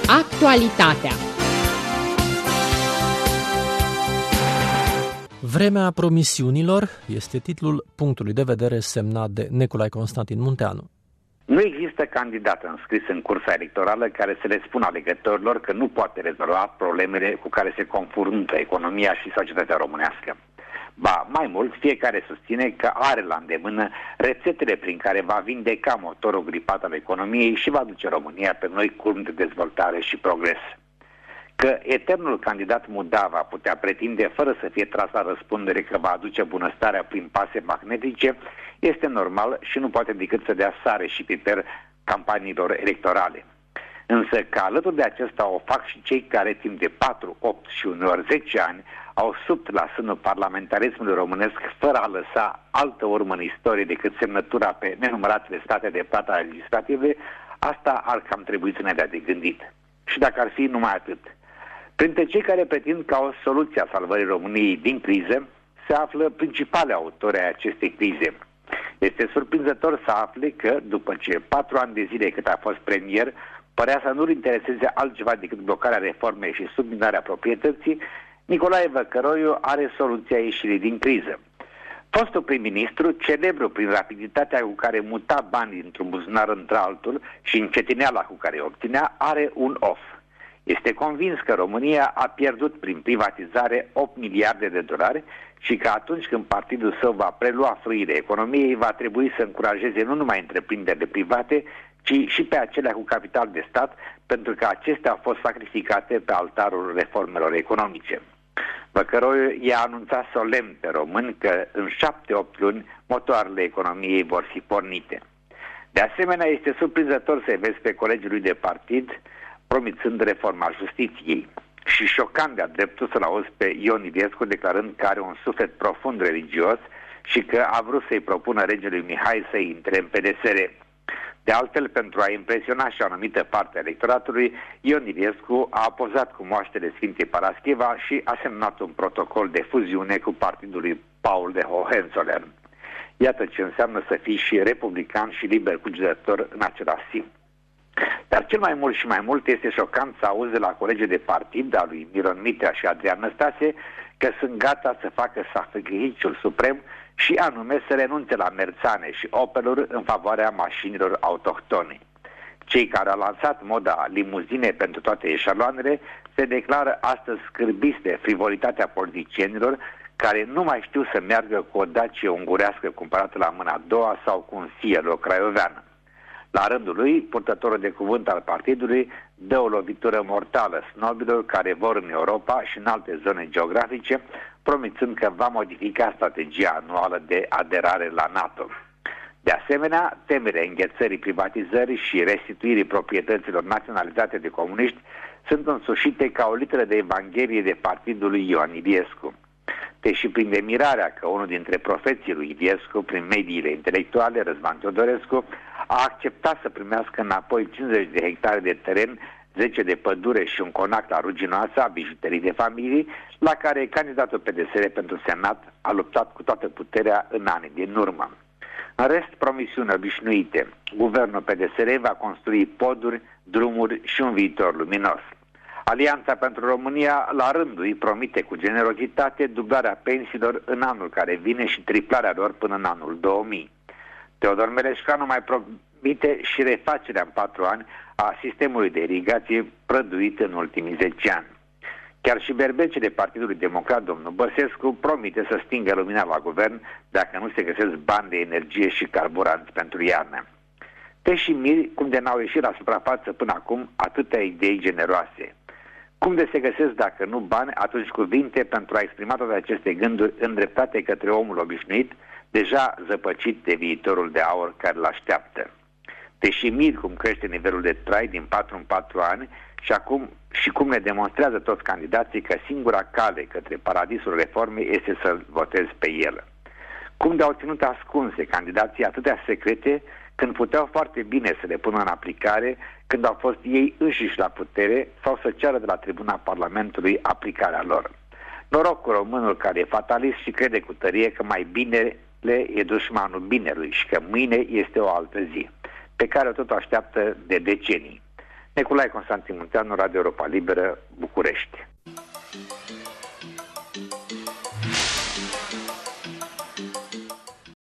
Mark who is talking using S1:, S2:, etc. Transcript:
S1: Actualitatea.
S2: Vremea promisiunilor este titlul punctului de vedere semnat de Nicolae Constantin Munteanu.
S3: Nu există candidat înscris în cursa electorală care să le spună alegătorilor că nu poate rezolva problemele cu care se confruntă economia și societatea românească. Ba, mai mult, fiecare susține că are la îndemână rețetele prin care va vindeca motorul gripat al economiei și va duce România pe noi culmi de dezvoltare și progres. Că eternul candidat Muda va putea pretinde, fără să fie tras la răspundere, că va aduce bunăstarea prin pase magnetice, este normal și nu poate decât să dea sare și piper campaniilor electorale. Însă că alături de acesta o fac și cei care timp de 4, 8 și uneori 10 ani au subt la sânul parlamentarismului românesc fără a lăsa altă urmă în istorie decât semnătura pe nenumăratele state de plată legislative, asta ar cam trebui să ne dea de gândit. Și dacă ar fi numai atât. Printre cei care pretind ca o soluție a salvării României din criză, se află principale autori ai acestei crize. Este surprinzător să afle că, după ce 4 ani de zile cât a fost premier, părea să nu-l intereseze altceva decât blocarea reformei și subminarea proprietății, Nicolae Văcăroiu are soluția ieșirii din criză. Fostul prim-ministru, celebru prin rapiditatea cu care muta banii dintr-un buzunar într-altul și încetineala cu care obținea, are un off. Este convins că România a pierdut prin privatizare 8 miliarde de dolari și că atunci când partidul său va prelua frâile economiei, va trebui să încurajeze nu numai întreprinderile private, ci și pe acelea cu capital de stat, pentru că acestea au fost sacrificate pe altarul reformelor economice. Văcăroiu i-a anunțat solemn pe români că în 7-8 luni motoarele economiei vor fi pornite. De asemenea, este surprinzător să vezi pe colegii lui de partid promițând reforma justiției și șocant de-a dreptul să-l auzi pe Ion Iliescu declarând că are un suflet profund religios și că a vrut să-i propună regelui Mihai să intre în PDSR. De altfel, pentru a impresiona și o anumită parte a electoratului, Ion Iliescu a apozat cu moaștele Sfintei Parascheva și a semnat un protocol de fuziune cu partidul lui Paul de Hohenzollern. Iată ce înseamnă să fii și republican și liber cugetător în același timp. Dar cel mai mult și mai mult este șocant să auzi de la colegii de partid, a lui Miron Mitrea și Adrian Năstase, că sunt gata să facă sacrificiul suprem și anume să renunțe la Merțane și Opeluri în favoarea mașinilor autohtone. Cei care au lansat moda limuzine pentru toate eșaloanele se declară astăzi scârbiți de frivolitatea politicienilor care nu mai știu să meargă cu o Dacie ungurească cumpărată la mâna a doua sau cu un Cielo craioveană. La rândul lui, purtătorul de cuvânt al partidului dă o lovitură mortală snobilor care vor în Europa și în alte zone geografice, promițând că va modifica strategia anuală de aderare la NATO. De asemenea, temerea înghețării privatizării și restituirii proprietăților naționalizate de comuniști sunt însușite ca o literă de evanghelie de partidul lui Ioan Iliescu. Deși prinde mirarea că unul dintre profeții lui Iliescu, prin mediile intelectuale, Răzvan Teodorescu, a acceptat să primească înapoi 50 de hectare de teren, 10 de pădure și un conac la Ruginoasa, bijuterii de familie, la care candidatul PDSR pentru Senat a luptat cu toată puterea în anii din urmă. În rest, promisiuni obișnuite. Guvernul PDSR va construi poduri, drumuri și un viitor luminos. Alianța pentru România, la rândul ei, promite cu generozitate dublarea pensiilor în anul care vine și triplarea lor până în anul 2000. Teodor Meleșcanu mai promite și refacerea în 4 ani a sistemului de irigație prăduit în ultimii 10 ani. Chiar și berbecele Partidului Democrat, domnul Băsescu, promite să stingă lumina la guvern dacă nu se găsesc bani de energie și carburanți pentru iarnă. Te și miri cum de n-au ieșit la suprafață până acum atâtea idei generoase. Cum de se găsesc dacă nu bani, atunci cuvinte pentru a exprima toate aceste gânduri îndreptate către omul obișnuit, deja zăpăcit de viitorul de aur care l-așteaptă. Te și miri cum crește nivelul de trai din 4 în 4 ani și cum ne demonstrează toți candidații că singura cale către paradisul reformei este să-l votezi pe el. Cum de-au ținut ascunse candidații atâtea secrete când puteau foarte bine să le pună în aplicare când au fost ei înșiși la putere sau să ceară de la tribuna Parlamentului aplicarea lor. Noroc cu românul care e fatalist și crede cu tărie că mai binele e dușmanul binelui și că mâine este o altă zi, pe care o tot așteaptă de decenii. Nicolae Constantin Munteanu, Radio Europa Liberă, București.